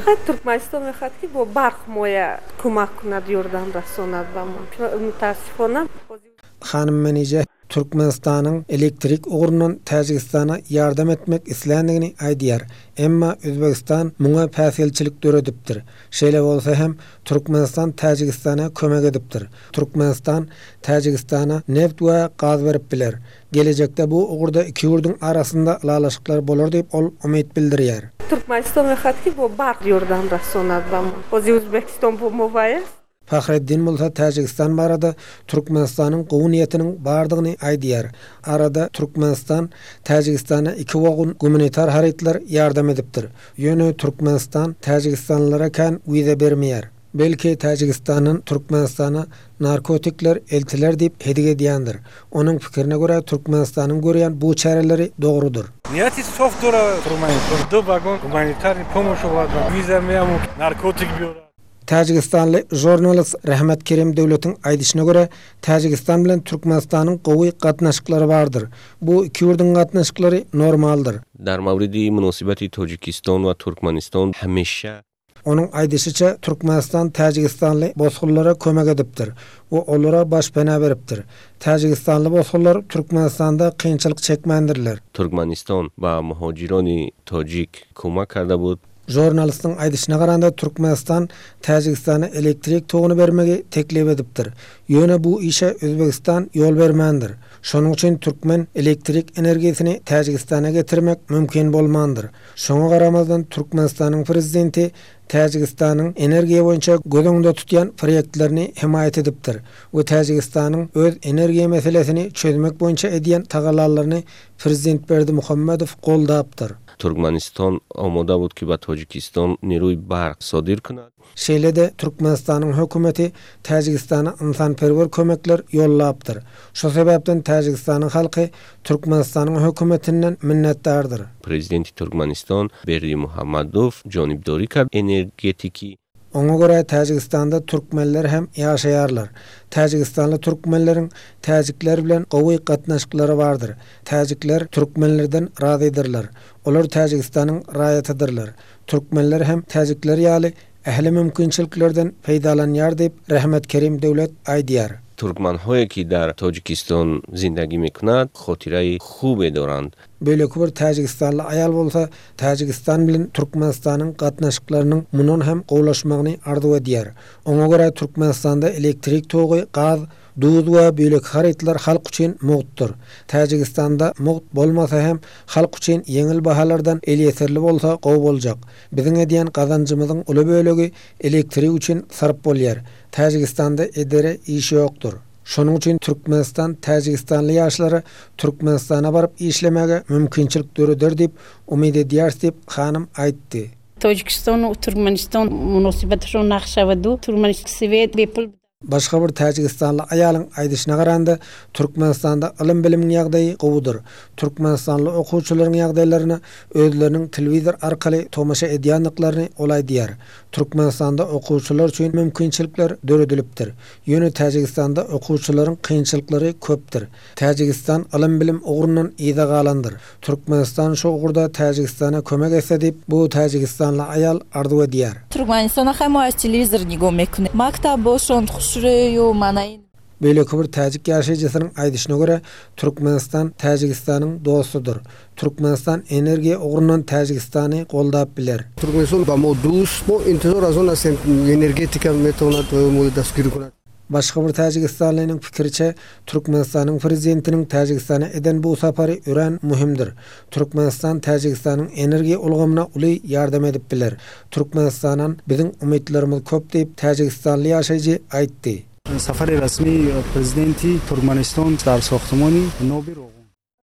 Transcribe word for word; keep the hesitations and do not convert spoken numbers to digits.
Faqat Turkmaniston mehnatki bu barq moya ko'mak kunadi yordam rasonat va mutasifona. Xanım Menije Türkmenistan'ın elektrik uğrunun Tacikistana yardım etmek islendigini aydiyar. Emma Özbekistan muňa päselçilik döredipdir. Şeýle bolsa hem Türkmenistan Tacikistana kömek edipdir. Türkmenistan Tacikistana neft we gaz berip biler. Gelecekde bu uğurda iki ýurdun arasında lalaşyklar bolar diýip ol umyt bildirýär. Turkmeniston mehnatki bu barq yordam rasonat va Özbekistan bu muvaya. Fahreddin bolsa Tacikistan barada Türkmenistan'ın gowuniyetinin bardygyny aýdýar. Arada Türkmenistan Tacikistana iki wogun humanitar hareketler yardım edipdir. Ýöne Türkmenistan Tacikistanlylara kan wiza bermeýär. Belki Tacikistan'ın Türkmenistan'a narkotikler eltiler diýip hedige diýendir. Onun pikirine göre Türkmenistan'ın görýän bu çareleri dogrudur. Niyeti softura Turkmenistan. Do vagon humanitarny pomoş bolady. Wiza meýär narkotik biýor. Tacikistanly jurnalist Rahmat Kerim Döwletiň aýdyşyna görä Tacikistan bilen Türkmenistanyň gowy gatnaşyklary bardyr. Bu iki ýurdun gatnaşyklary normaldyr. Dar mawridi munosibati Tojikiston we Türkmenistan hemişe Onun aýdyşyça Türkmenistan Tacikistanly bozgullara kömek edipdir. O olara başpana beripdir. Tacikistanly bozgullar Türkmenistanda kynçylyk çekmendirler. Türkmenistan we muhojironi Tojik kömek karda bud. Jurnalistin aýdyşyna garanda Türkmenistan Tacikistana elektrik toguny bermegi teklip edipdir. Ýöne bu işe Özbekistan ýol bermändir. Şonuň üçin Türkmen elektrik energiýasini Tacikistana getirmek mümkin bolmandyr. Şoňa garamazdan Türkmenistanyň prezidenti Tacikistanyň energiýa boýunça gözüňde tutýan proýektlerini himayet edipdir. O Tacikistanyň öz energiýa meselesini çözmek boýunça edýän tagalarlaryny prezident Berdimuhammedow goldapdyr. Türkmenistan omoda bud ki ba Tojikistan niruy barq sodir kunad. Şeýlede Türkmenistanyň hökümeti Tacikistana insanperwer kömekler ýollapdyr. Şo sebäpden Tacikistanyň halky Türkmenistanyň hökümetinden minnetdardyr. Prezidenti Türkmenistan Berdimuhammedow jonibdori kard energetiki. Oňa görä Tacikistanda türkmenler hem ýaşaýarlar. Tacikistanly türkmenleriň täjikler bilen gowy gatnaşyklary bardyr. Täjikler türkmenlerden razydyrlar. Olar Tacikistanyň raýatydyrlar. Türkmenler hem täjikler ýaly ähli mümkinçiliklerden peýdalanýar diýip Rahmat Kerim Döwlet aýdýar. Türkmen hoye ki dar Tojikistan zindagi mekunad khotirayi khube dorand. Böyle bir Tacikistanly ayal bolsa Tacikistan bilen Türkmenistanyň gatnaşyklarynyň munun hem gowlaşmagyny arzu edýär. Oňa görä Türkmenistanda elektrik togy, gaz, duz we bölek hareketler halk üçin mugtdyr. Tacikistanda mugt bolmasa hem halk üçin yeňil bahalardan elýeserli bolsa gowy boljak. Biziň edýän gazanjymyzyň uly bölegi elektrik üçin sarp bolýar. Tacikistanda edere iş ýokdur. Şonuň üçin Türkmenistan Tacikistanly ýaşlary Türkmenistana baryp işlemege mümkinçilik döredir diýip umyt edýär diýip hanym aýtdy. Tojikistan we Türkmenistan munosabatlaryny naqşawady Türkmenistan sewet bepul. Başga bir Tacikistanly aýalyň aýdyşyna garanda Türkmenistanda ilim bilimiň ýagdaýy gowudyr. Türkmenistanly okuwçylaryň ýagdaýlaryny özleriniň telewizor arkaly tomaşa edýänliklaryny olaýdýar. Türkmenistanda okuwçylar üçin mümkinçilikler döredilipdir. Ýöne Tacikistanda okuwçylaryň kynçylyklary köpdir. Tacikistan ilim bilim ugrundan ýyza galandyr. Türkmenistan şo ugurda Tacikistana kömek etse diýip bu Tacikistanly aýal arzu edýär. Türkmenistana hem telewizor nigom ekune. Maktab boşon şuraya manayın. Böyle bir Tacik ýaşaýjysynyň aýdyşyna görä Türkmenistan Tacikistanyň dostudur. Türkmenistan energiýa ugrundan Tacikistany goldap biler. Türkmenistan ba modus bo intizor azona sen energetika metonat we modas girkunat. Başga bir Tacikistanlynyň pikiriçe Türkmenistanyň prezidentiniň Tacikistana eden bu sapary ören muhimdir. Türkmenistan Tacikistanyň energiýa ulgamyna uly ýardam edip biler. Türkmenistanyň biziň umytlarymyz köp diýip Tacikistanly ýaşaýjy aýtdy. Safary rasmi prezidenti Türkmenistan dar sohtumany Nobir